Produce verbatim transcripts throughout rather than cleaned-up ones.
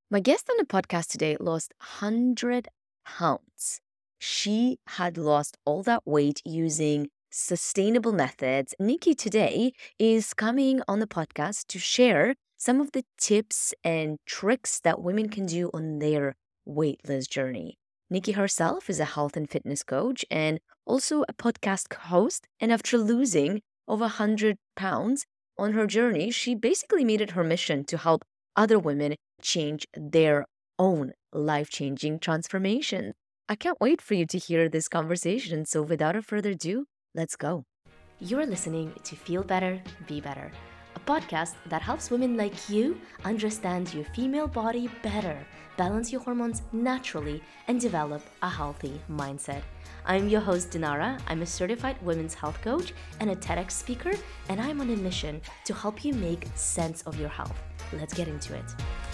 My guest on the podcast today lost one hundred pounds. She had lost all that weight using sustainable methods. Nikki today is coming on the podcast to share some of the tips and tricks that women can do on their weight loss journey. Nikki herself is a health and fitness coach and also a podcast host. And after losing over one hundred pounds on her journey, she basically made it her mission to help other women change their own life changing transformation. I can't wait for you to hear this conversation. So, without further ado, let's go. You're listening to Feel Better, Be Better, a podcast that helps women like you understand your female body better, balance your hormones naturally, and develop a healthy mindset. I'm your host, Dinara. I'm a certified women's health coach and a TEDx speaker, and I'm on a mission to help you make sense of your health. Let's get into it.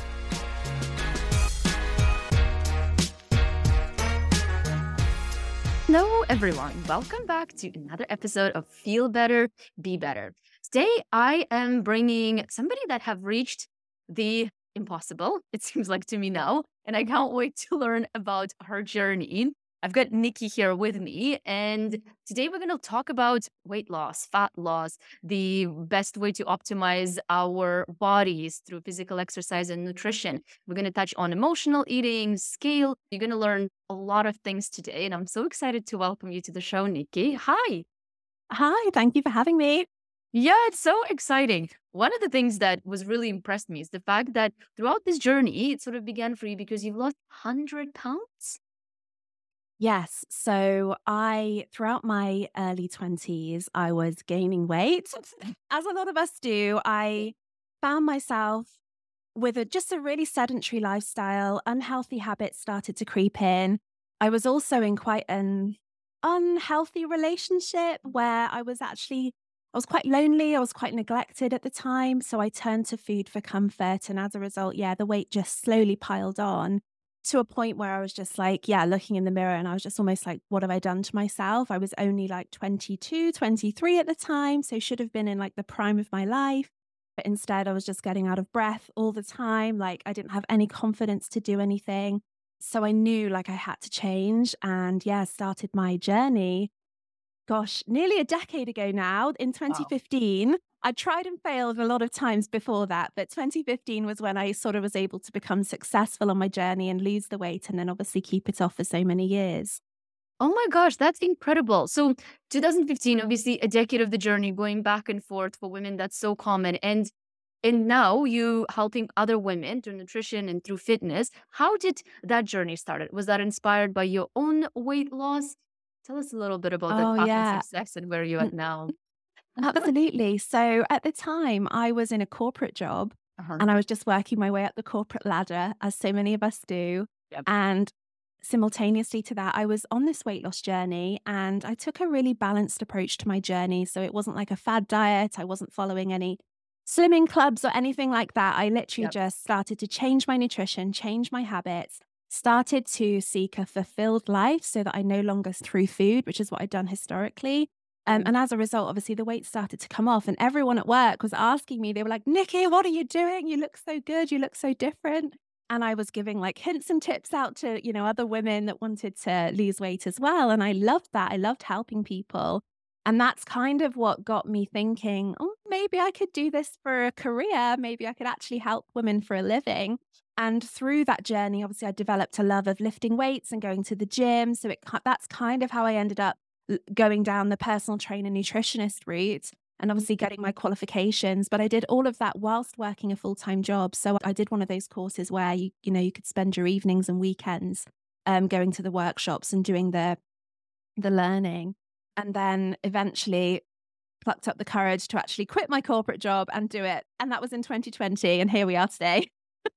Hello, everyone. Welcome back to another episode of Feel Better, Be Better. Today, I am bringing somebody that have reached the impossible, it seems like to me now, and I can't wait to learn about her journey. I've got Nikki here with me, and today we're going to talk about weight loss, fat loss, the best way to optimize our bodies through physical exercise and nutrition. We're going to touch on emotional eating, scale. You're going to learn a lot of things today, and I'm so excited to welcome you to the show, Nikki. Hi. Hi, thank you for having me. Yeah, it's so exciting. One of the things that was really impressed me is the fact that throughout this journey, it sort of began for you because you've lost one hundred pounds. Yes, so I, throughout my early twenties, I was gaining weight. As a lot of us do, I found myself with a, just a really sedentary lifestyle. Unhealthy habits started to creep in. I was also in quite an unhealthy relationship where I was actually, I was quite lonely. I was quite neglected at the time. So I turned to food for comfort. And as a result, yeah, the weight just slowly piled on to a point where I was just like, yeah, looking in the mirror and I was just almost like, what have I done to myself? I was only like twenty-two, twenty-three at the time. So should have been in like the prime of my life. But instead, I was just getting out of breath all the time. Like I didn't have any confidence to do anything. So I knew like I had to change and yeah, started my journey. Gosh, nearly a decade ago now in Wow. twenty fifteen. I tried and failed a lot of times before that, but twenty fifteen was when I sort of was able to become successful on my journey and lose the weight and then obviously keep it off for so many years. Oh my gosh, that's incredible. So twenty fifteen, obviously a decade of the journey going back and forth for women, that's so common. And and now you helping other women through nutrition and through fitness. How did that journey started? Was that inspired by your own weight loss? Tell us a little bit about that Oh, path and yeah. success and where you're at now. Absolutely. So at the time, I was in a corporate job Uh-huh. and I was just working my way up the corporate ladder, as so many of us do. Yep. And simultaneously to that, I was on this weight loss journey and I took a really balanced approach to my journey. So it wasn't like a fad diet, I wasn't following any slimming clubs or anything like that. I literally Yep. just started to change my nutrition, change my habits. Started to seek a fulfilled life so that I no longer through food, which is what I'd done historically. Um, Yep. and as a result, obviously, the weight started to come off, and everyone at work was asking me, they were like, Nikki, what are you doing? You look so good. You look so different. And I was giving like hints and tips out to, you know, other women that wanted to lose weight as well. And I loved that. I loved helping people. And that's kind of what got me thinking, oh, maybe I could do this for a career. Maybe I could actually help women for a living. And through that journey, obviously, I developed a love of lifting weights and going to the gym. So it, that's kind of how I ended up l- going down the personal trainer nutritionist route and obviously getting my qualifications. But I did all of that whilst working a full-time job. So I did one of those courses where you, you know, you could spend your evenings and weekends um, going to the workshops and doing the the learning. And then eventually plucked up the courage to actually quit my corporate job and do it. And that was in twenty twenty. And here we are today.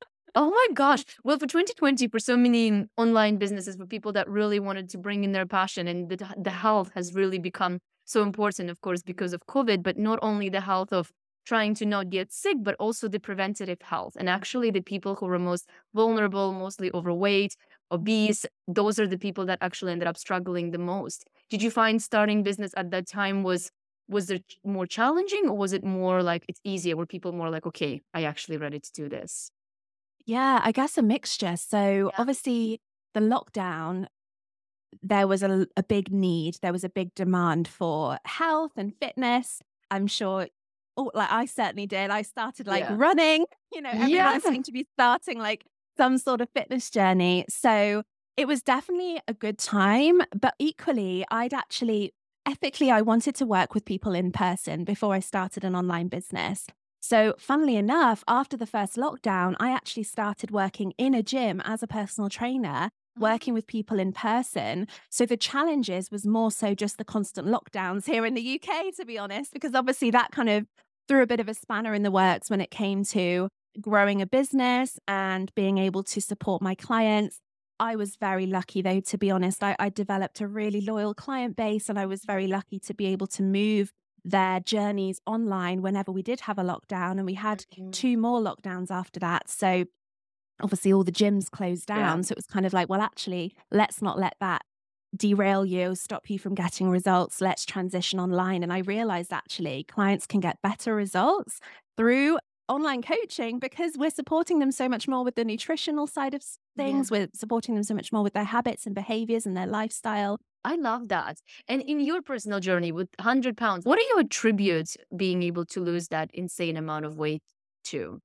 Oh my gosh. Well, for twenty twenty, for so many online businesses, for people that really wanted to bring in their passion, and the, the health has really become so important, of course, because of COVID, but not only the health of trying to not get sick, but also the preventative health. And actually, the people who were most vulnerable, mostly overweight, obese, those are the people that actually ended up struggling the most. Did you find starting business at that time was was it more challenging, or was it more like it's easier? Were people more like, okay, I actually ready to do this? Yeah, I guess a mixture. So Yeah. obviously the lockdown, there was a, a big need. There was a big demand for health and fitness. I'm sure, oh, like I certainly did. I started like Yeah. running. You know, Yeah. everyone seemed to be starting like some sort of fitness journey. So it was definitely a good time. But equally, I'd actually, ethically, I wanted to work with people in person before I started an online business. So, funnily enough, after the first lockdown, I actually started working in a gym as a personal trainer, working with people in person. So the challenges was more so just the constant lockdowns here in the U K, to be honest, because obviously that kind of threw a bit of a spanner in the works when it came to growing a business and being able to support my clients. I was very lucky, though, to be honest. I, I developed a really loyal client base, and I was very lucky to be able to move their journeys online whenever we did have a lockdown. And we had Mhm. two more lockdowns after that. So obviously all the gyms closed Yeah. down. So it was kind of like, well, actually, let's not let that derail you, stop you from getting results. Let's transition online. And I realized actually clients can get better results through online coaching because we're supporting them so much more with the nutritional side of s- Yeah. things. We're supporting them so much more with their habits and behaviors and their lifestyle. I love that. And in your personal journey with one hundred pounds, what do you attribute being able to lose that insane amount of weight to?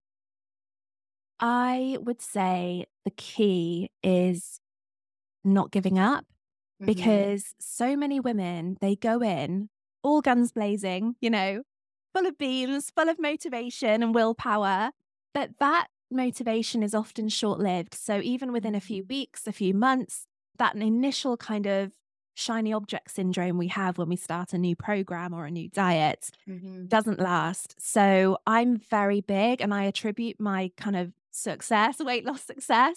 I would say the key is not giving up. Hmm. Because so many women, they go in all guns blazing, you know, full of beans, full of motivation and willpower, but that motivation is often short lived. So even within a few weeks, a few months, that initial kind of shiny object syndrome we have when we start a new program or a new diet Hmm. doesn't last. So I'm very big and I attribute my kind of success, weight loss success,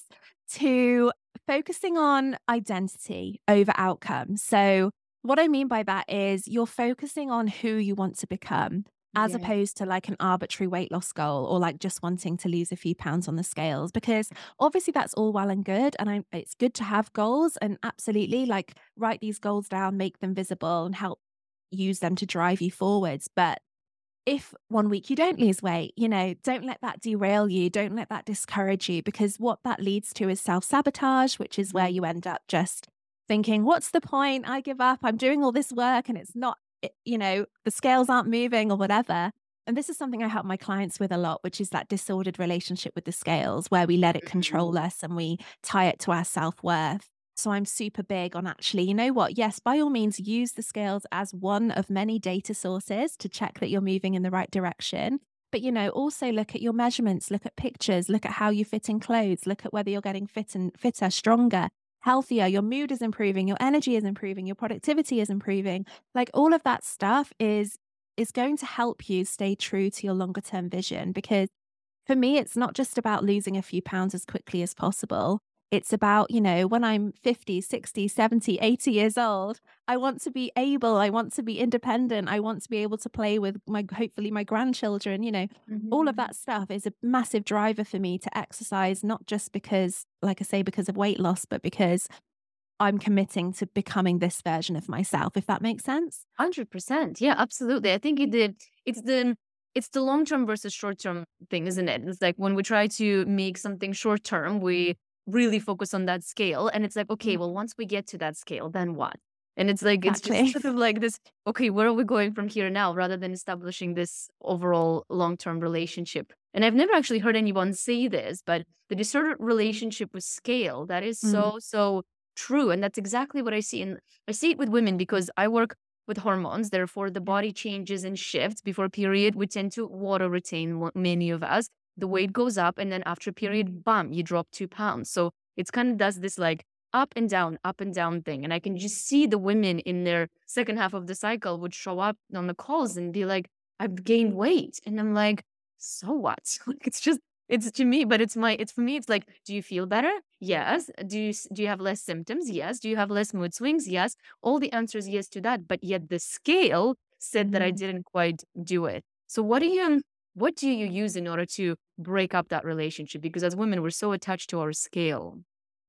to focusing on identity over outcome. So what I mean by that is you're focusing on who you want to become as Yeah. opposed to like an arbitrary weight loss goal or like just wanting to lose a few pounds on the scales, because obviously that's all well and good and I, it's good to have goals and absolutely like write these goals down, make them visible and help use them to drive you forwards. But if one week you don't lose weight, you know, don't let that derail you. Don't let that discourage you, because what that leads to is self sabotage, which is where Mhm. you end up just thinking, what's the point? I give up. I'm doing all this work and it's not, it- you know, the scales aren't moving or whatever. And this is something I help my clients with a lot, which is that disordered relationship with the scales where we let it Mhm. control us and we tie it to our self worth. So I'm super big on actually, you know what? Yes, by all means, use the scales as one of many data sources to check that you're moving in the right direction. But, you know, also look at your measurements, look at pictures, look at how you fit in clothes, look at whether you're getting fit and fitter, stronger, healthier, your mood is improving, your energy is improving, your productivity is improving. Like all of that stuff is is going to help you stay true to your longer term vision, because for me, it's not just about losing a few pounds as quickly as possible. It's about, you know, when I'm fifty, sixty, seventy, eighty years old, I want to be able, I want to be independent. I want to be able to play with my, hopefully, my grandchildren. You know, all of Mhm. that stuff is a massive driver for me to exercise, not just because, like I say, because of weight loss, but because I'm committing to becoming this version of myself, if that makes sense. one hundred percent. Yeah, absolutely. I think it did. It's the it's the long term versus short term thing, isn't it? It's like when we try to make something short term, we really focus on that scale, and it's like, okay, Mm, well, once we get to that scale, then what? And it's like it's just exactly. sort of like this. Okay, where are we going from here now? Rather than establishing this overall long term relationship. And I've never actually heard anyone say this, but the disordered relationship with scale, that is Mm, so so true, and that's exactly what I see in I see it with women because I work with hormones. Therefore, the yeah. body changes and shifts. Before period, we tend to water retain mo- many of us. The weight goes up, and then after period, bam, you drop two pounds. So it's kind of does this like up and down, up and down thing. And I can just see the women in their second half of the cycle would show up on the calls and be like, I've gained weight. And I'm like, so what? Like, it's just, it's to me, but it's my, it's for me, it's like, do you feel better? Yes. Do you, s- do you have less symptoms? Yes. Do you have less mood swings? Yes. All the answers yes to that, but yet the scale said that I Mm. didn't quite do it. So what do you what do you use in order to break up that relationship? Because as women, we're so attached to our scale.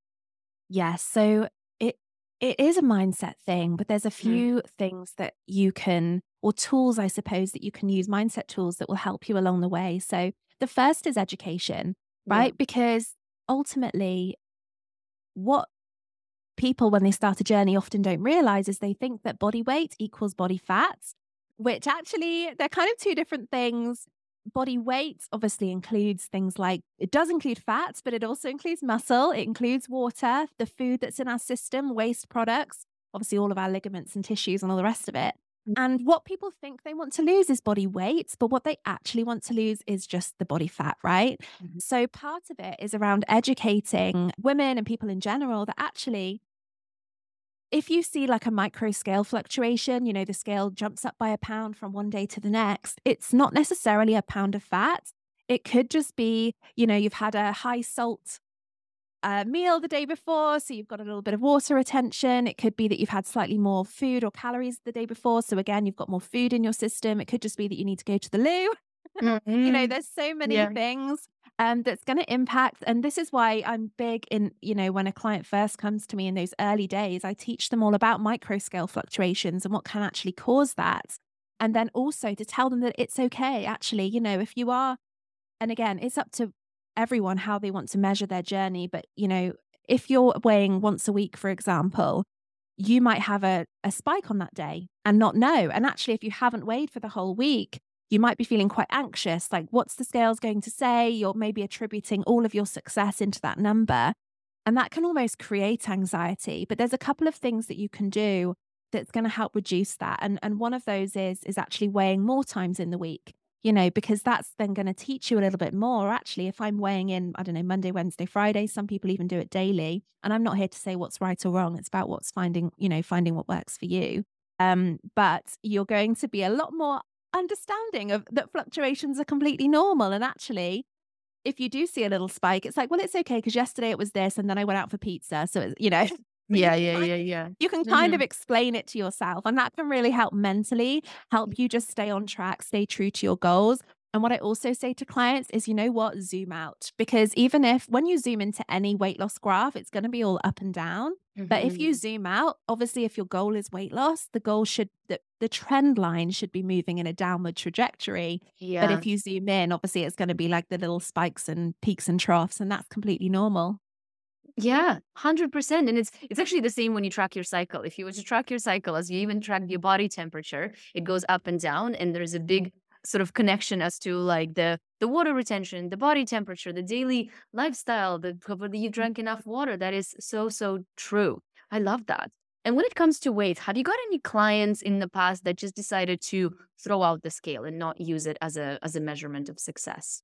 Yes. So it it is a mindset thing, but there's a Mhm. few things that you can, or tools, I suppose, that you can use, mindset tools that will help you along the way. So the first is education. Yeah. right? Because ultimately, what people, when they start a journey, often don't realize is they think that body weight equals body fat, which actually they're kind of two different things. Body weight obviously includes things like, it does include fats, but it also includes muscle, it includes water, the food that's in our system, waste products, obviously all of our ligaments and tissues and all the rest of it. And what people think they want to lose is body weight, but what they actually want to lose is just the body fat, right? Mhm. So part of it is around educating women and people in general that actually, if you see like a micro scale fluctuation, you know, the scale jumps up by a pound from one day to the next, it's not necessarily a pound of fat. It could just be, you know, you've had a high salt uh, meal the day before, so you've got a little bit of water retention. It could be that you've had slightly more food or calories the day before. So again, you've got more food in your system. It could just be that you need to go to the loo. You know, Mhm. there's so many Yeah. things um, that's going to impact. And this is why I'm big in, you know, when a client first comes to me in those early days, I teach them all about micro scale fluctuations and what can actually cause that. And then also to tell them that it's okay. Actually, you know, if you are, and again, it's up to everyone how they want to measure their journey. But, you know, if you're weighing once a week, for example, you might have a, a spike on that day and not know. And actually, if you haven't weighed for the whole week, you might be feeling quite anxious. Like, what's the scales going to say? You're maybe attributing all of your success into that number. And that can almost create anxiety. But there's a couple of things that you can do that's going to help reduce that. And, and one of those is, is actually weighing more times in the week, you know, because that's then going to teach you a little bit more. Actually, if I'm weighing in, I don't know, Monday, Wednesday, Friday, some people even do it daily. And I'm not here to say what's right or wrong. It's about what's finding, you know, finding what works for you. Um, but you're going to be a lot more understanding of that fluctuations are completely normal. And actually, if you do see a little spike, it's like, well, it's okay because yesterday it was this, and then I went out for pizza. So, it's, you know, but you Yeah, can yeah, kind yeah, yeah. you can kind of Mhm. explain it to yourself, and that can really help mentally help you just stay on track, stay true to your goals. And what I also say to clients is, you know what, zoom out, because even if when you zoom into any weight loss graph, it's going to be all up and down. But if you Mhm. zoom out, obviously, if your goal is weight loss, the goal should, the, the trend line should be moving in a downward trajectory. But Yeah. if you zoom in, obviously, it's going to be like the little spikes and peaks and troughs, and that's completely normal. Yeah, one hundred percent. And it's it's actually the same when you track your cycle. If you were to track your cycle as you even track your body temperature, it goes up and down, and there's a big sort of connection as to like the the water retention, the body temperature, the daily lifestyle, the whether you drank enough water. That is so, so true. I love that. And when it comes to weight, have you got any clients in the past that just decided to throw out the scale and not use it as a as a measurement of success?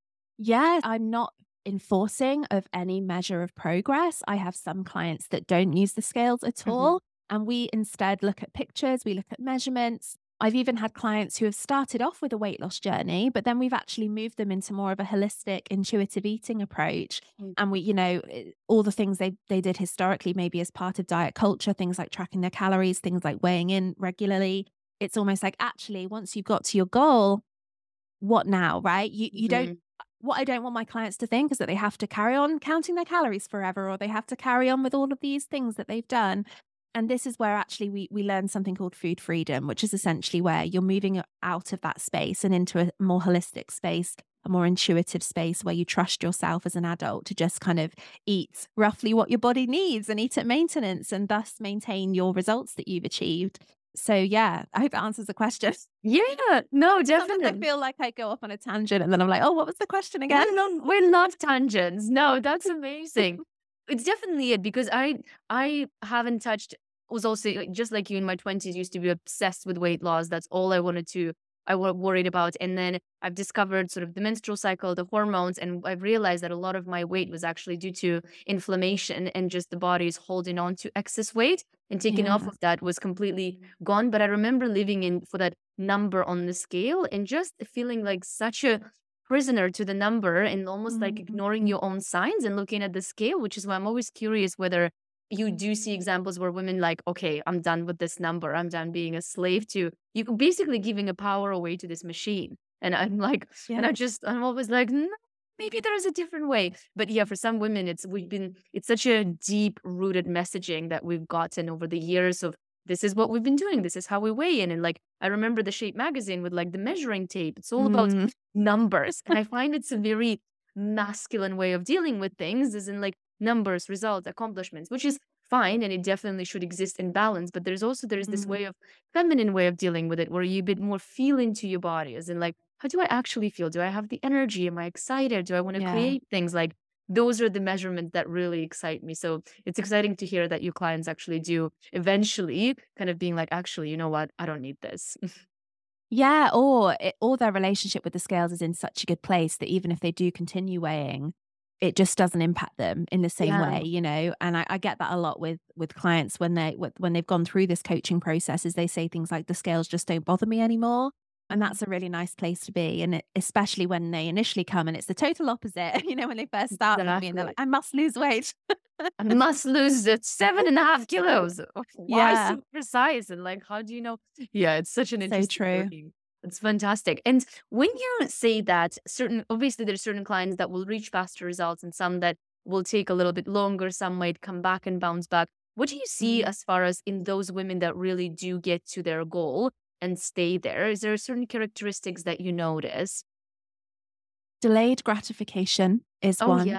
Yeah, I'm not enforcing of any measure of progress. I have some clients that don't use the scales at Mhm. all. And we instead look at pictures, we look at measurements. I've even had clients who have started off with a weight loss journey, but then we've actually moved them into more of a holistic, intuitive eating approach. Mm. And we, you know, eh, all the things they they did historically, maybe as part of diet culture, things like tracking their calories, things like weighing in regularly. It's almost like actually, once you've got to your goal, what now, right? You you don't, Mhm. what I don't want my clients to think is that they have to carry on counting their calories forever, or they have to carry on with all of these things that they've done. And this is where actually we we learn something called food freedom, which is essentially where you're moving out of that space and into a more holistic space, a more intuitive space where you trust yourself as an adult to just kind of eat roughly what your body needs and eat at maintenance and thus maintain your results that you've achieved. So yeah, I hope that answers the question. Yeah, no, Sometimes I definitely. feel like I go off on a tangent and then I'm like, "Oh, what was the question again?" We love we love tangents. No, that's amazing. It's definitely it because I I haven't touched was also like, just like you in my twenties used to be obsessed with weight loss. That's all I wanted to I was worried about. And then I've discovered sort of the menstrual cycle, the hormones, and I've realized that a lot of my weight was actually due to inflammation and just the body is holding on to excess weight. And taking off Yeah. of that was completely gone. But I remember living in for that number on the scale and just feeling like such a prisoner to the number and almost like Mhm. ignoring your own signs and looking at the scale, which is why I'm always curious whether you do see examples where women like, okay, I'm done with this number. I'm done being a slave to you basically giving a power away to this machine. And I'm like, and I Yeah. just I'm always like, no, maybe there's a different way. But yeah, for some women, it's we've been it's such a deep rooted messaging that we've gotten over the years of this is what we've been doing. This is how we weigh in. And like I remember the Shape magazine with like the measuring tape. It's all about Mm. numbers. And I find it's a very masculine way of dealing with things, as in like numbers, results, accomplishments, which is fine, and it definitely should exist in balance. But there's also there's this Mm. way of feminine way of dealing with it, where you a bit more feel into your body, as in like, how do I actually feel? Do I have the energy? Am I excited? Do I want to Yeah. create things? Like those are the measurements that really excite me. So it's exciting to hear that your clients actually do eventually kind of being like, actually, you know what? I don't need this. Yeah, or it, or their relationship with the scales is in such a good place that even if they do continue weighing, it just doesn't impact them in the same Yeah. way, you know. And I, I get that a lot with with clients when they wh- when they've gone through this coaching process, is they say things like the scales just don't bother me anymore, and Mhm. that's a really nice place to be. And it, especially when they initially come and it's the total opposite, you know, when they first start with me and they're like, Exactly. I must lose weight. I must lose that seven and a half kilos. Why Yeah, so precise? And like, how do you know? Yeah, it's such an so interesting true. journey. It's fantastic. And when you say that certain, obviously there's certain clients that will reach faster results and some that will take a little bit longer, some might come back and bounce back. What do you see Mm. as far as in those women that really do get to their goal and stay there? Is there certain characteristics that you notice? Delayed gratification is Oh one. yeah.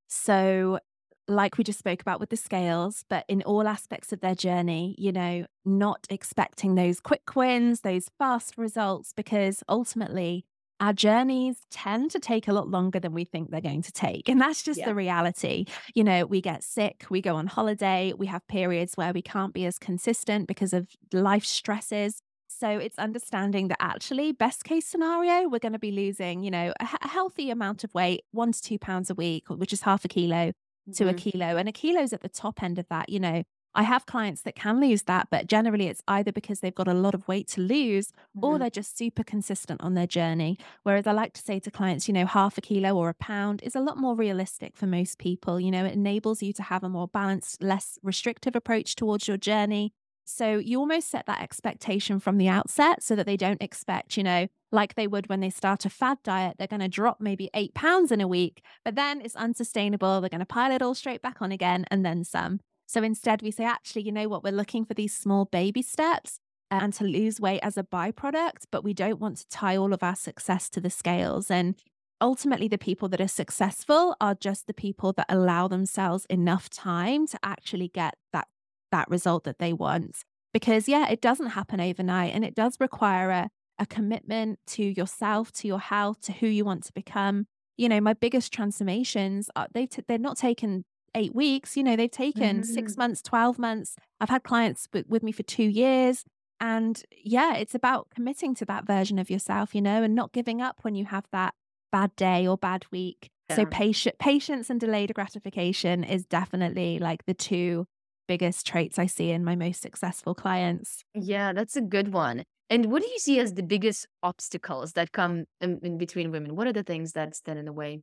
So, like we just spoke about with the scales, but in all aspects of their journey, you know, not expecting those quick wins, those fast results, because ultimately our journeys tend to take a lot longer than we think they're going to take. And that's just Yeah. the reality. You know, we get sick, we go on holiday, we have periods where we can't be as consistent because of life stresses. So it's understanding that actually, best case scenario, we're going to be losing, you know, a, he- a healthy amount of weight, one to two pounds a week, which is half a kilo to a Hmm. kilo. And a kilo's at the top end of that. You know, I have clients that can lose that, but generally it's either because they've got a lot of weight to lose or Hmm. they're just super consistent on their journey. Whereas I like to say to clients, you know, half a kilo or a pound is a lot more realistic for most people. You know, it enables you to have a more balanced, less restrictive approach towards your journey. So you almost set that expectation from the outset so that they don't expect, you know, like they would when they start a fad diet, they're going to drop maybe eight pounds in a week, but then it's unsustainable. They're going to pile it all straight back on again and then some. So instead, we say, actually, you know what? We're looking for these small baby steps and to lose weight as a byproduct, but we don't want to tie all of our success to the scales. And ultimately, the people that are successful are just the people that allow themselves enough time to actually get that that result that they want. Because yeah, it doesn't happen overnight and it does require a, a commitment to yourself, to your health, to who you want to become. You know, my biggest transformations, are, they've t- they're not taken eight weeks, you know, they've taken six Hmm. months, twelve months. I've had clients with, with me for two years. And yeah, it's about committing to that version of yourself, you know, and not giving up when you have that bad day or bad week. So Yeah. patient, patience and delayed gratification is definitely like the two biggest traits I see in my most successful clients. Yeah, that's a good one. And what do you see as the biggest obstacles that come in, in between women? What are the things that stand in the way?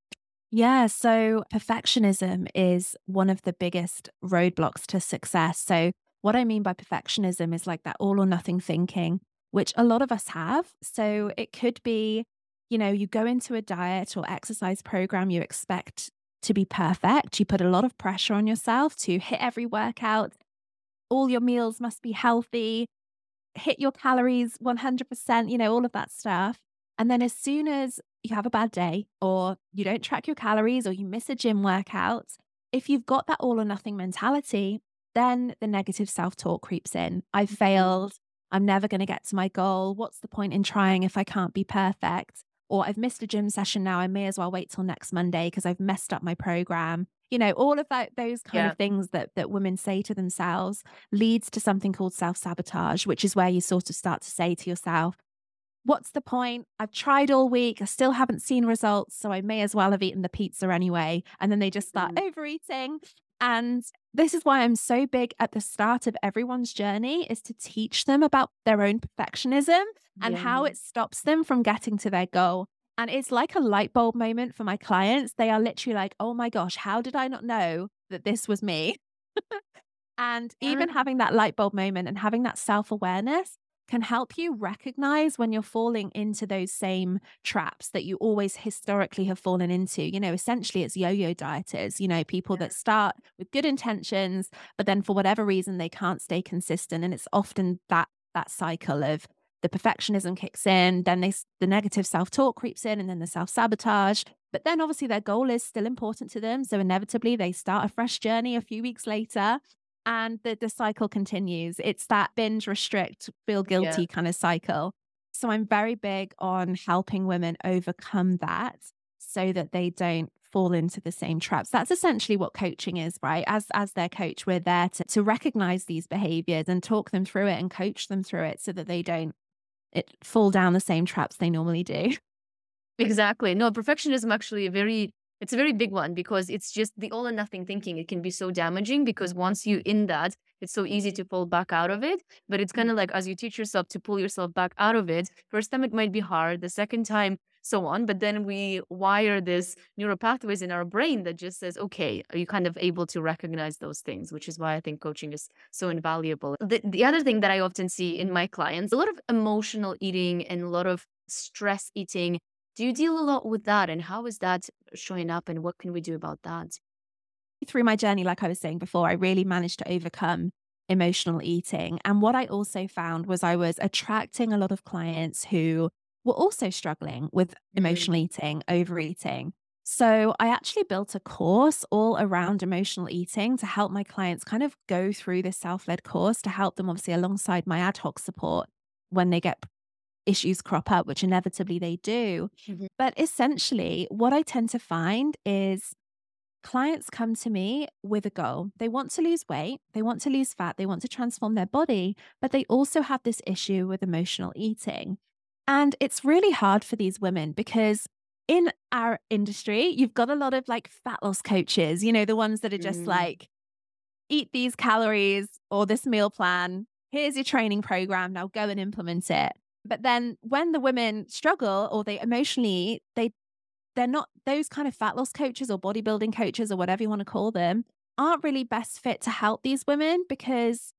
Yeah, so perfectionism is one of the biggest roadblocks to success. So, what I mean by perfectionism is like that all or nothing thinking, which a lot of us have. So, it could be, you know, you go into a diet or exercise program, you expect to be perfect. You put a lot of pressure on yourself to hit every workout. All your meals must be healthy, hit your calories one hundred percent, you know, all of that stuff. And then as soon as you have a bad day or you don't track your calories or you miss a gym workout, if you've got that all or nothing mentality, then the negative self talk creeps in. I've Mhm. failed. I'm never going to get to my goal. What's the point in trying if I can't be perfect? Or I've missed a gym session now. I may as well wait till next Monday because I've messed up my program. You know, all of that, those kind Yeah. of things that that women say to themselves leads to something called self sabotage, which is where you sort of start to say to yourself, what's the point? I've tried all week. I still haven't seen results. So I may as well have eaten the pizza anyway. And then they just start Mhm. overeating. And this is why I'm so big at the start of everyone's journey is to teach them about their own perfectionism and Yeah. how it stops them from getting to their goal. And it's like a light bulb moment for my clients. They are literally like, oh my gosh, how did I not know that this was me? And Yeah. even having that light bulb moment and having that self awareness can help you recognize when you're falling into those same traps that you always historically have fallen into. You know, essentially, it's yo yo dieters, you know, people Yeah. that start with good intentions, but then for whatever reason, they can't stay consistent. And it's often that, that cycle of the perfectionism kicks in, then they, s- the negative self talk creeps in, and then the self sabotage. But then obviously their goal is still important to them. So inevitably they start a fresh journey a few weeks later and the, the cycle continues. It's that binge, restrict, feel Yeah. guilty kind of cycle. So I'm very big on helping women overcome that so that they don't fall into the same traps. That's essentially what coaching is, right? As as their coach, we're there to, to recognize these behaviors and talk them through it and coach them through it so that they don't it, fall down the same traps they normally do. Exactly. No, perfectionism actually a very it's a very big one because it's just the all or nothing thinking. It can be so damaging because once you in that, it's so easy to fall back out of it. But it's kind of like as you teach yourself to pull yourself back out of it, first time it might be hard, the second time so on. But then we wire this neural pathways in our brain that just says, okay, are you kind of able to recognize those things, which is why I think coaching is so invaluable. The, the other thing that I often see in my clients, a lot of emotional eating and a lot of stress eating. Do you deal a lot with that? And how is that showing up? And what can we do about that? Through my journey, like I was saying before, I really managed to overcome emotional eating. And what I also found was I was attracting a lot of clients who were also struggling with Mm. emotional eating, overeating. So I actually built a course all around emotional eating to help my clients kind of go through this self-led course to help them obviously alongside my ad hoc support when they get issues crop up, which inevitably they do. Mhm. But essentially, what I tend to find is clients come to me with a goal. They want to lose weight, they want to lose fat, they want to transform their body, but they also have this issue with emotional eating. And it's really hard for these women because in our industry, you've got a lot of like fat loss coaches, you know, the ones that are just Mm. like, eat these calories or this meal plan. Here's your training program. Now go and implement it. But then when the women struggle or they emotionally, they they're not those kind of fat loss coaches or bodybuilding coaches or whatever you want to call them aren't really best fit to help these women because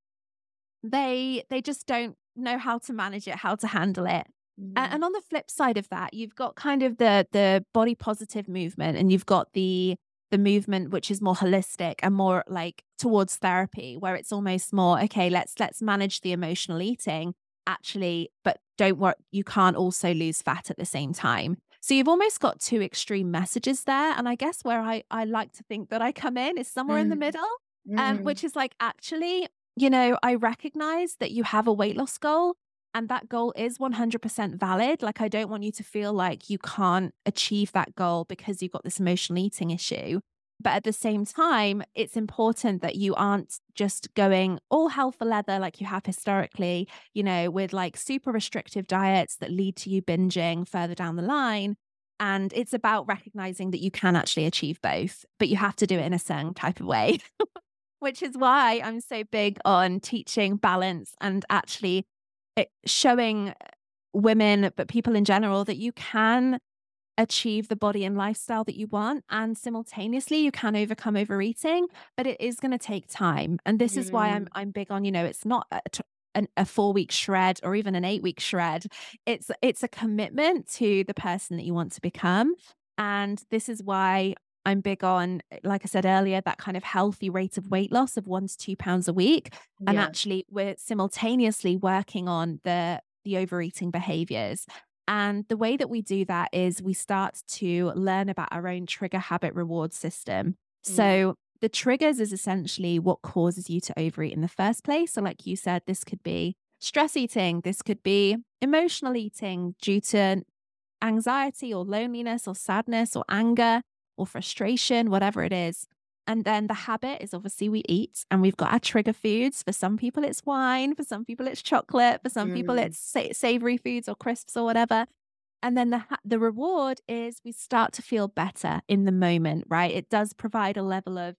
they they just don't know how to manage it, how to handle it. A- Mm. And on the flip side of that, you've got kind of the the body positive movement and you've got the the movement which is more holistic and more like towards therapy where it's almost more okay, let's let's manage the emotional eating actually, but don't worry, you can't also lose fat at the same time. So you've almost got two extreme messages there. And I guess where I, I like to think that I come in is somewhere in the Mm. middle, um, Mm. which is like, actually, you know, I recognize that you have a weight loss goal and that goal is one hundred percent valid. Like, I don't want you to feel like you can't achieve that goal because you've got this emotional eating issue. But at the same time, it's important that you aren't just going all hell for leather like you have historically, you know, with like super restrictive diets that lead to you binging further down the line. And it's about recognizing that you can actually achieve both, but you have to do it in a certain type of way, which is why I'm so big on teaching balance and actually it, showing women, but people in general, that you can achieve the body and lifestyle that you want. And simultaneously, you can overcome overeating, but it is going to take time. And this is why I'm Mm. I'm big on, you know, it's not a, t- an, a four week shred or even an eight week shred. It's it's a commitment to the person that you want to become. And this is why I'm big on, like I said earlier, that kind of healthy rate of weight loss of one to two pounds a week. And Yeah. actually, we're simultaneously working on the the overeating behaviors. And the way that we do that is we start to learn about our own trigger habit reward system. Mm. So the triggers is essentially what causes you to overeat in the first place. So, like you said, this could be stress eating, this could be emotional eating due to anxiety or loneliness or sadness or anger or frustration, whatever it is. And then the habit is obviously we eat and we've got our trigger foods. For some people, it's wine. For some people, it's chocolate. For some people, Mm. it's sa- savory foods or crisps or whatever. And then the ha- the reward is we start to feel better in the moment, right? It does provide a level of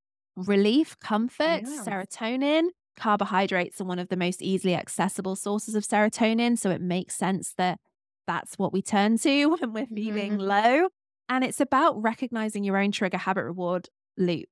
relief, comfort, Yeah. serotonin. Carbohydrates are one of the most easily accessible sources of serotonin. So it makes sense that that's what we turn to when we're feeling Mhm. low. And it's about recognizing your own trigger habit reward loop.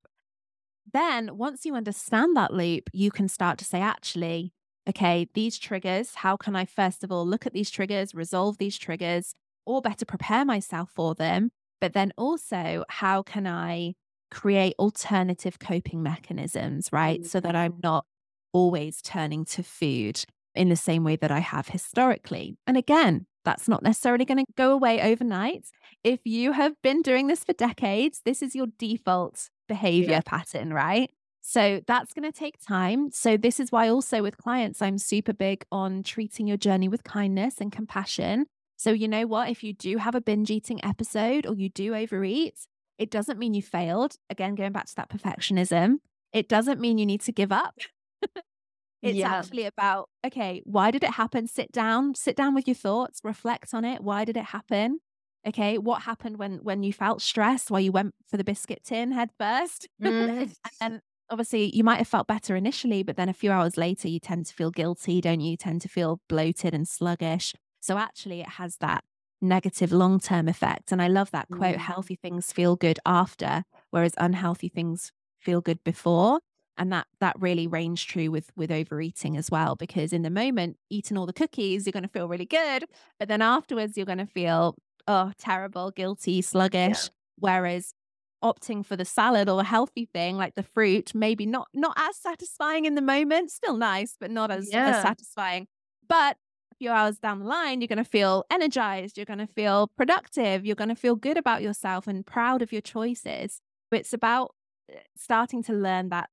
Then, once you understand that loop, you can start to say, actually, okay, these triggers, how can I first of all look at these triggers, resolve these triggers, or better prepare myself for them? But then also, how can I create alternative coping mechanisms, right? Mm. So that I'm not always turning to food in the same way that I have historically. And again, That's not necessarily going to go away overnight. If you have been doing this for decades, this is your default behavior Yeah. pattern, right? So that's going to take time. So this is why also with clients, I'm super big on treating your journey with kindness and compassion. So you know what? If you do have a binge eating episode or you do overeat, it doesn't mean you failed. Again, going back to that perfectionism, it doesn't mean you need to give up. It's Yeah. actually about, okay, why did it happen? Sit down, sit down with your thoughts, reflect on it. Why did it happen? Okay, what happened when when you felt stressed, why you went for the biscuit tin head first? Mm. And obviously you might have felt better initially, but then a few hours later you tend to feel guilty, don't you? You tend to feel bloated and sluggish. So actually it has that negative long-term effect. And I love that quote, Mm. healthy things feel good after, whereas unhealthy things feel good before. And that that really reigns true with with overeating as well, because in the moment, eating all the cookies, you're going to feel really good, but then afterwards, you're going to feel, oh, terrible, guilty, Yeah. sluggish. Whereas opting for the salad or a healthy thing like the fruit, maybe not not as satisfying in the moment, still nice, but not as as Yeah. satisfying. But a few hours down the line, you're going to feel energized, you're going to feel productive, you're going to feel good about yourself and proud of your choices. But it's about uh, starting to learn that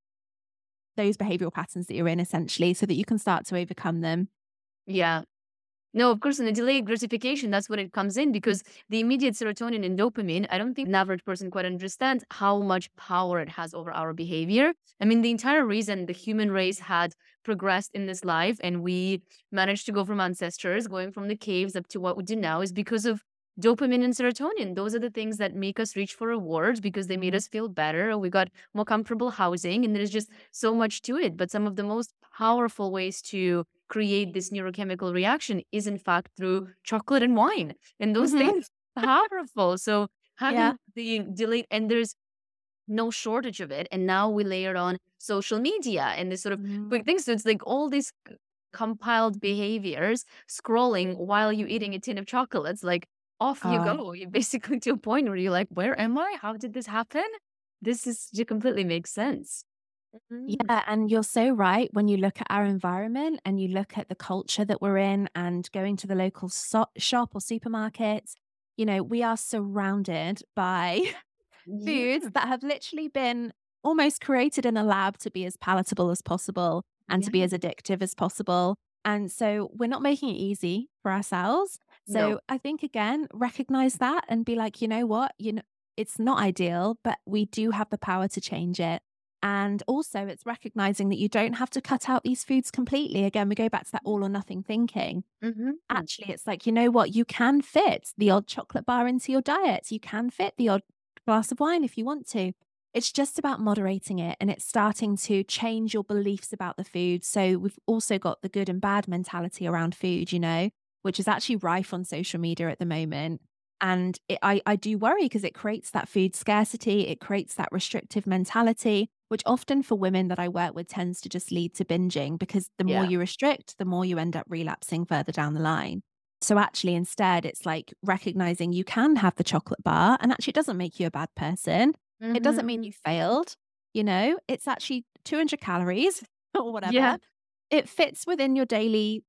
those behavioral patterns that you're in essentially so that you can start to overcome them. Yeah. No, of course, in the delayed gratification, that's when it comes in because the immediate serotonin and dopamine, I don't think an average person quite understands how much power it has over our behavior. I mean, the entire reason the human race had progressed in this life and we managed to go from ancestors, going from the caves up to what we do now, is because of dopamine and serotonin. Those are the things that make us reach for rewards because they made us feel better. We got more comfortable housing, and there's just so much to it. But some of the most powerful ways to create this neurochemical reaction is in fact through chocolate and wine. And those Mhm. things are powerful. So Yeah. having the delay, and there's no shortage of it. And now we layered on social media and this sort of Mhm. quick things. So it's like all these c- compiled behaviors, scrolling while you're eating a tin of chocolates, like off you Uh, go. You basically to a point where you're like, where am I? How did this happen? This is it completely makes sense. Mhm. yeah, and you're so right. When you look at our environment and you look at the culture that we're in and going to the local so- shop or supermarket, you know, we are surrounded by foods Yeah. that have literally been almost created in a lab to be as palatable as possible and to be Yeah. as addictive as possible. And so we're not making it easy for ourselves. No. So I think again, recognize that and be like, you know what, you know, it's not ideal, but we do have the power to change it. And also it's recognizing that you don't have to cut out these foods completely. Again, we go back to that all or nothing thinking. Mhm. Actually, it's like, you know what? You can fit the odd chocolate bar into your diet. You can fit the odd glass of wine if you want to. It's just about moderating it and it's starting to change your beliefs about the food. So we've also got the good and bad mentality around food, you know, which is actually rife on social media at the moment. And it, I, I do worry because it creates that food scarcity. It creates that restrictive mentality, which often for women that I work with tends to just lead to binging because the more Yeah. you restrict, the more you end up relapsing further down the line. So actually, instead, it's like recognizing you can have the chocolate bar and actually it doesn't make you a bad person. It doesn't mean Mhm. you failed. You know, it's actually two hundred calories or Yeah. whatever. It fits within your daily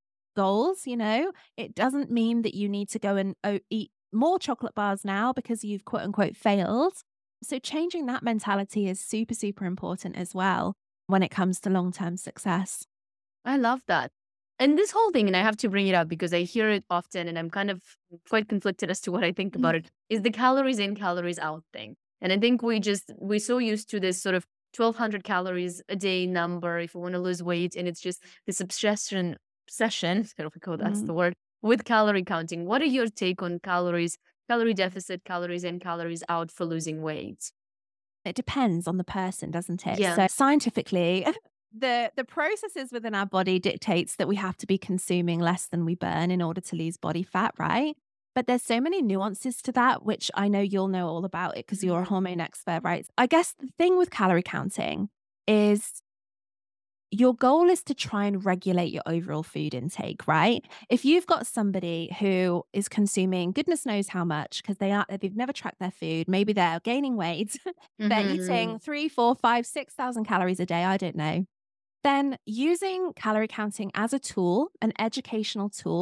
goals. You know, it doesn't mean that you need to go and oh, eat more chocolate bars now because you've quote unquote failed. So changing that mentality is super, super important as well when it comes to long term success. I love that. And this whole thing, and I have to bring it up because I hear it often and I'm kind of quite conflicted as to what I think Mhm. about it, is the calories in, calories out thing. And I think we just, we're so used to this sort of twelve hundred calories a day number if we want to lose weight. And it's just this obsession, obsession, I don't know if that's Mhm. the word, with calorie counting. What are your take on calories, calorie deficit, calories in, calories out for losing weight? It depends on the person, doesn't it? Yeah. So scientifically, the the processes within our body dictates that we have to be consuming less than we burn in order to lose body fat, right? But there's so many nuances to that, which I know you'll know all about it because you're a Mhm. hormone expert, right? I guess the thing with calorie counting is your goal is to try and regulate your overall food intake, right? If you've got somebody who is consuming goodness knows how much because they are they've never tracked their food, maybe they're gaining weight, they're eating Mhm. three, four, five, six thousand calories a day. I don't know. Then using calorie counting as a tool, an educational tool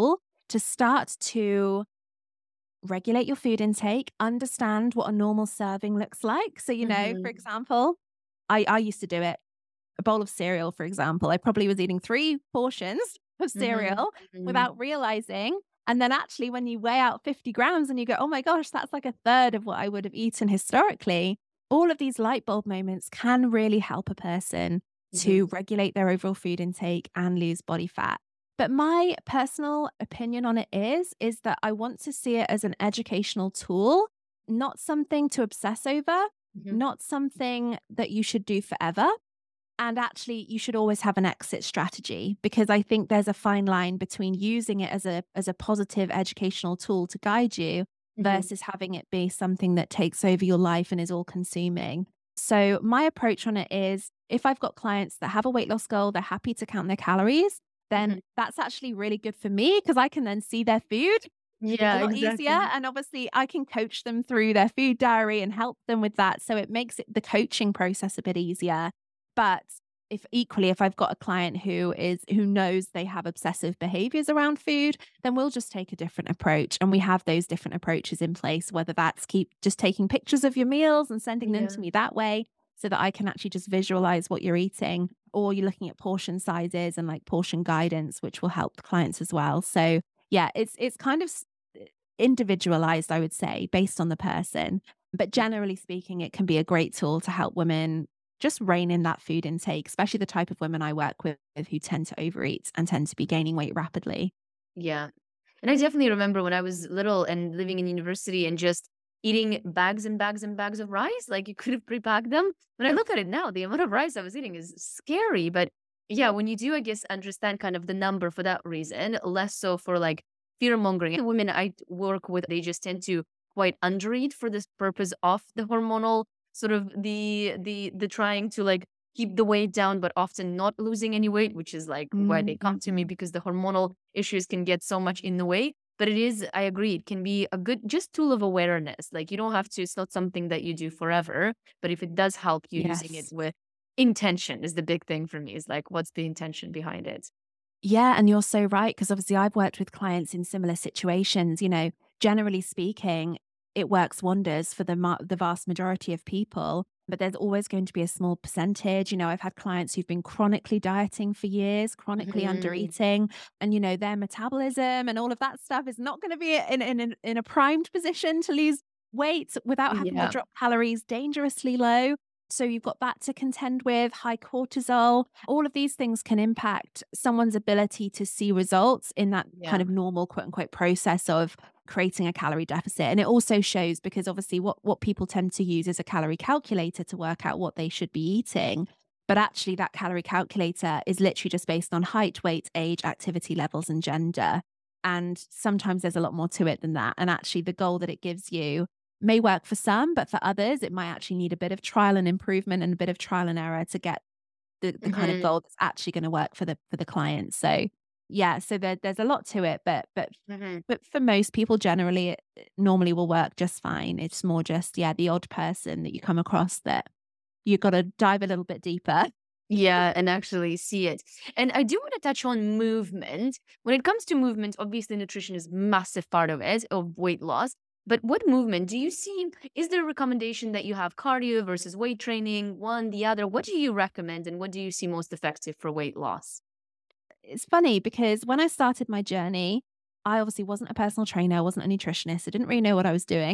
to start to regulate your food intake, understand what a normal serving looks like. So, you know, for Mhm. example, I, I used to do it. A bowl of cereal, for example, I probably was eating three portions of Mhm. cereal Mhm. without realizing. And then actually, when you weigh out fifty grams and you go, oh my gosh, that's like a third of what I would have eaten historically, all of these light bulb moments can really help a person Mhm. to regulate their overall food intake and lose body fat. But my personal opinion on it is, is that I want to see it as an educational tool, not something to obsess over, Mhm. not something that you should do forever. And actually, you should always have an exit strategy, because I think there's a fine line between using it as a as a positive educational tool to guide you Mhm. versus having it be something that takes over your life and is all consuming. So my approach on it is, if I've got clients that have a weight loss goal, they're happy to count their calories, then Mhm. that's actually really good for me because I can then see their food a Yeah, lot easier. exactly. And obviously, I can coach them through their food diary and help them with that. So it makes it the coaching process a bit easier. But if equally, if I've got a client who is who knows they have obsessive behaviors around food, then we'll just take a different approach. And we have those different approaches in place, whether that's keep just taking pictures of your meals and sending them to Yeah. me that way so that I can actually just visualize what you're eating, or you're looking at portion sizes and like portion guidance, which will help the clients as well. So yeah, it's it's kind of s- individualized, I would say, based on the person. But generally speaking, it can be a great tool to help women just rein in that food intake, especially the type of women I work with who tend to overeat and tend to be gaining weight rapidly. Yeah. And I definitely remember when I was little and living in university and just eating bags and bags and bags of rice, like you could have pre-packed them. When I look at it now, the amount of rice I was eating is scary. But yeah, when you do, I guess, understand kind of the number for that reason, less so for like fear mongering. The women I work with, they just tend to quite undereat for this purpose of the hormonal sort of the the the trying to like keep the weight down, but often not losing any weight, which is like why they come to me Mm. because the hormonal issues can get so much in the way. But it is, I agree, it can be a good just tool of awareness. Like you don't have to, it's not something that you do forever, but if it does help you using it Yes. with intention is the big thing for me, is like what's the intention behind it? Yeah, and you're so right, because obviously I've worked with clients in similar situations. You know, generally speaking, it works wonders for the ma- the vast majority of people, but there's always going to be a small percentage. You know, I've had clients who've been chronically dieting for years, chronically Mhm. undereating, and you know, their metabolism and all of that stuff is not going to be in in in in a primed position to lose weight without having to Yeah. drop calories dangerously low. So you've got that to contend with, high cortisol. All of these things can impact someone's ability to see results in that kind Yeah. of normal, quote unquote, process of creating a calorie deficit. And it also shows, because obviously what, what people tend to use is a calorie calculator to work out what they should be eating. But actually, that calorie calculator is literally just based on height, weight, age, activity levels, and gender. And sometimes there's a lot more to it than that. And actually, the goal that it gives you may work for some, but for others, it might actually need a bit of trial and improvement and a bit of trial and error to get the, the kind of Mhm. goal that's actually going to work for the for the client. So yeah, so there, there's a lot to it, but but Mhm. but for most people, generally, it it normally will work just fine. It's more just, yeah, the odd person that you come across that you've got to dive a little bit deeper. Yeah, and actually see it. And I do want to touch on movement. When it comes to movement, obviously nutrition is massive part of it, of weight loss. But what movement do you see? Is there a recommendation that you have cardio versus weight training, one, the other? What do you recommend and what do you see most effective for weight loss? It's funny because when I started my journey, I obviously wasn't a personal trainer, I wasn't a nutritionist, I didn't really know what I was doing.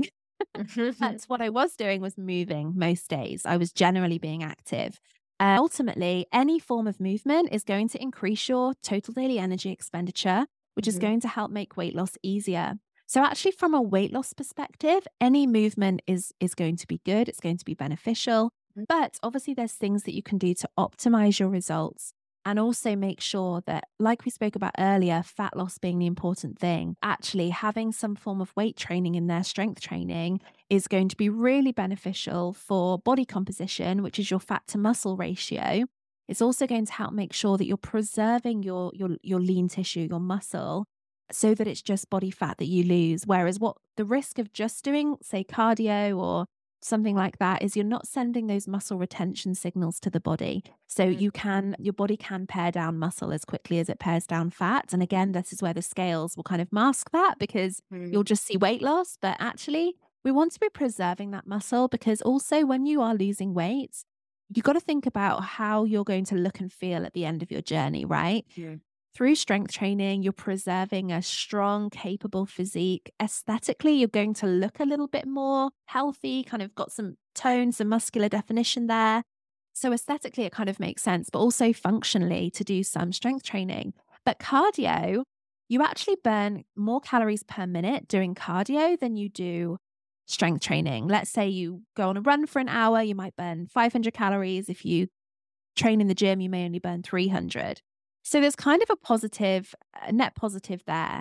But what I was doing was moving most days. I was generally being active. Uh, ultimately, any form of movement is going to increase your total daily energy expenditure, which is Mhm. going to help make weight loss easier. So actually from a weight loss perspective, any movement is is going to be good, it's going to be beneficial, but obviously there's things that you can do to optimize your results and also make sure that, like we spoke about earlier, fat loss being the important thing, actually having some form of weight training in there, strength training, is going to be really beneficial for body composition, which is your fat to muscle ratio. It's also going to help make sure that you're preserving your your your lean tissue, your muscle, so that it's just body fat that you lose. Whereas what the risk of just doing, say, cardio or something like that is you're not sending those muscle retention signals to the body. So Mm, you can, your body can pare down muscle as quickly as it pares down fat. And again, this is where the scales will kind of mask that because mm, you'll just see weight loss. But actually, we want to be preserving that muscle because also when you are losing weight, you got to think about how you're going to look and feel at the end of your journey, right? mm. Through strength training, you're preserving a strong, capable physique. Aesthetically, you're going to look a little bit more healthy, kind of got some tone, some muscular definition there. So, aesthetically, it kind of makes sense, but also functionally to do some strength training. But cardio, you actually burn more calories per minute doing cardio than you do strength training. Let's say you go on a run for an hour, you might burn five hundred calories. If you train in the gym, you may only burn three hundred. So there's kind of a positive, a net positive there.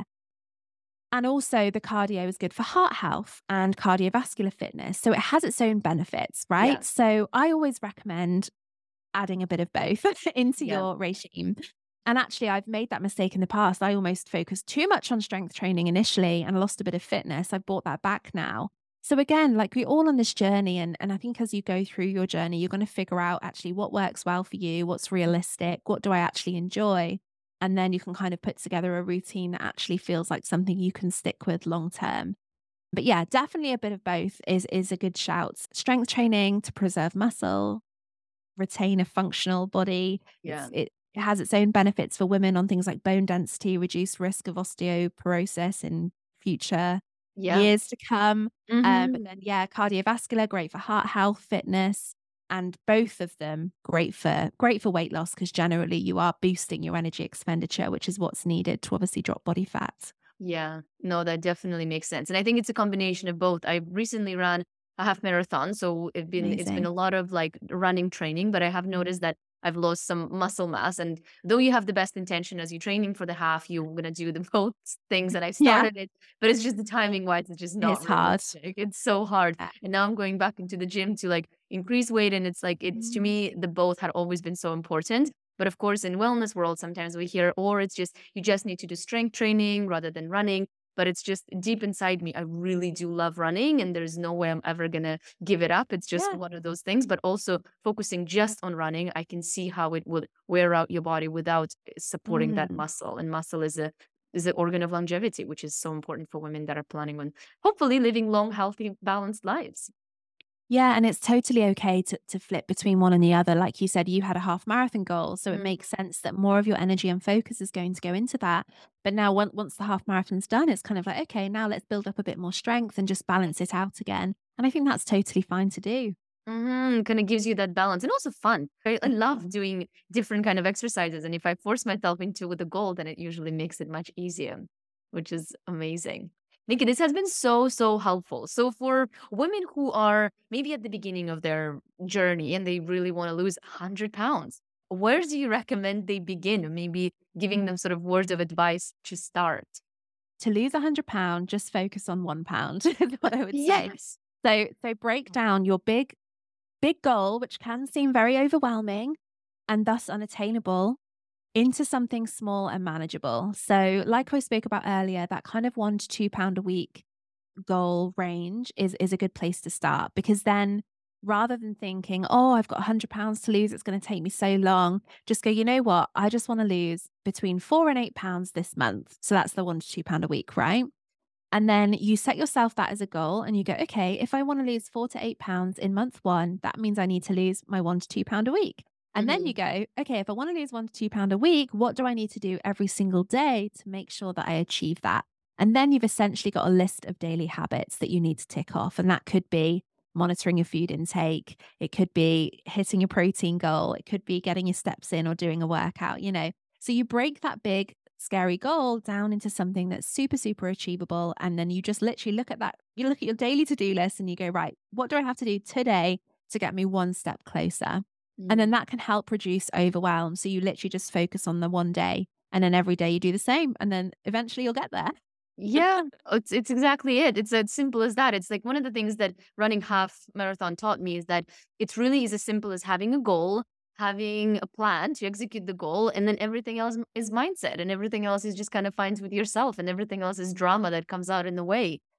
And also, the cardio is good for heart health and cardiovascular fitness. So it has its own benefits, Yeah, right? So I always recommend adding a bit of both into yeah. your regime. And actually, I've made that mistake in the past. I almost focused too much on strength training initially and lost a bit of fitness. I've brought that back now. So again, like we're all on this journey. And, and I think as you go through your journey, you're going to figure out actually what works well for you, what's realistic, what do I actually enjoy? And then you can kind of put together a routine that actually feels like something you can stick with long term. But yeah, definitely a bit of both is is a good shout. Strength training to preserve muscle, retain a functional body. It's Yeah. it has its own benefits for women on things like bone density, reduced risk of osteoporosis in future Yeah. years to come. Um, but Mhm. then yeah, cardiovascular, great for heart health, fitness, and both of them great for great for weight loss because generally you are boosting your energy expenditure, which is what's needed to obviously drop body fat. Yeah. No, that definitely makes sense. And I think it's a combination of both. I recently ran a half marathon, so it's been it's been Amazing. a lot of like running training, but I have noticed that I've lost some muscle mass. And though you have the best intention as you're training for the half, you're gonna do the both things that I Yeah, started it, but it's just the timing wise, it's just not it's hard. realistic. It's so hard. Uh, And now I'm going back into the gym to like increase weight. And it's like it's to mm, me, the both had always been so important. But of course, in wellness world, sometimes we hear, or it's just you just need to do strength training rather than running. But it's just deep inside me, I really do love running, and there's no way I'm ever gonna give it up. It's just yeah. one of those things. But also focusing just on running, I can see how it would wear out your body without eh, supporting that Mm. muscle. And muscle is a is an organ of longevity, which is so important for women that are planning on hopefully living long, healthy, balanced lives. Yeah, and it's totally okay to to flip between one and the other. Like you said, you had a half marathon goal, so it Mm. makes sense that more of your energy and focus is going to go into that. But now, once once the half marathon's done, it's kind of like, okay, now let's build up a bit more strength and just balance it out again. And I think that's totally fine to do. Mhm, kinda gives you that balance and also fun. I I love doing different kind of exercises, and if I force myself into with a goal, then it usually makes it much easier, which is amazing. Nikki, this has been so, so helpful. So for women who are maybe at the beginning of their journey and they really wanna lose one hundred pounds, where do you recommend they begin? Maybe giving them sort of words of advice to start. To lose one hundred pounds, just focus on one pound is what I would say. Yes. So so break down your big big goal, which can seem very overwhelming and thus unattainable, into something small and manageable. So, like I spoke about earlier, that kind of one to two pound a week goal range is is a good place to start because then rather than thinking, oh, I've got one hundred pounds to lose, it's going to take me so long, just go, you know what? I just want to lose between four and eight pounds this month. So that's the one to two pound a week, right? And then you set yourself that as a goal and you go, okay, if I want to lose four to eight pounds in month one, that means I need to lose my one to two pound a week. And then you Mhm. go, okay, if I want to lose one to two pound a week, what do I need to do every single day to make sure that I achieve that? And then you've essentially got a list of daily habits that you need to tick off. And that could be monitoring your food intake. It could be hitting your protein goal. It could be getting your steps in or doing a workout, you know. So you break that big scary goal down into something that's super, super achievable. And then you just literally look at that. You look at your daily to do list and you go, right, what do I have to do today to get me one step closer? And then Mm. that can help reduce overwhelm. So you literally just focus on the one day and then every day you do the same. And then eventually you'll get there. Yeah, it's it's exactly it. It's as simple as that. It's like one of the things that running half marathon taught me is that it's really is as simple as having a goal, having a plan to execute the goal, and then everything else m- is mindset, and everything else is just kind of finds with yourself, and everything else is drama that comes out in the way.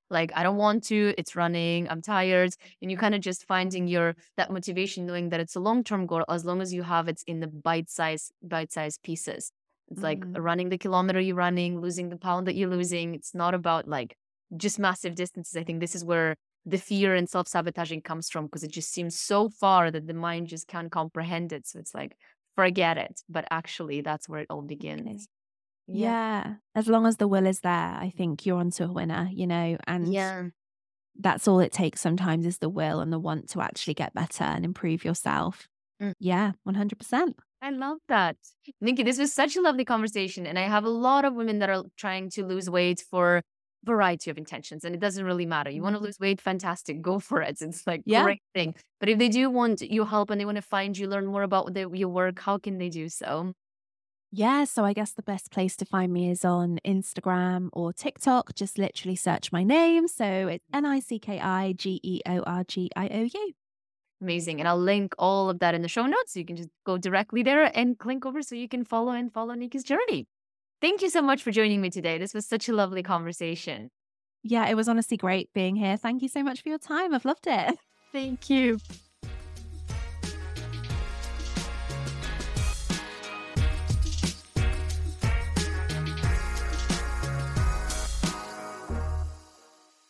Like, I don't want to, it's running, I'm tired. And you kind of just finding your that motivation, knowing that it's a long-term goal as long as you have it in the bite-size, bite-sized pieces. It's like Mm, running the kilometer you're running, losing the pound that you're losing. It's not about like just massive distances. I think this is where the fear and self-sabotaging comes from because it just seems so far that the mind just can't comprehend it. So it's like, forget it. But actually, that's where it all okay. begins. Yeah. Yeah. As long as the will is there, I think you're onto a winner, you know, and Yeah. that's all it takes sometimes is the will and the want to actually get better and improve yourself. Yeah, one hundred percent. I love that. Nikki, this was such a lovely conversation. And I have a lot of women that are trying to lose weight for variety of intentions. And it doesn't really matter. You want to Mhm. lose weight? Fantastic. Go for it. It's like Yeah. great thing. But if they do want your help and they want to find you, learn more about the, your work, how can they do so? Yeah, so I guess the best place to find me is on Instagram or TikTok. Just literally search my name. So it's N I C K I G E O R G I O U. Amazing. And I'll link all of that in the show notes. So you can just go directly there and click over so you can follow and follow Nikki's journey. Thank you so much for joining me today. This was such a lovely conversation. Yeah, it was honestly great being here. Thank you so much for your time. I've loved it. Thank you.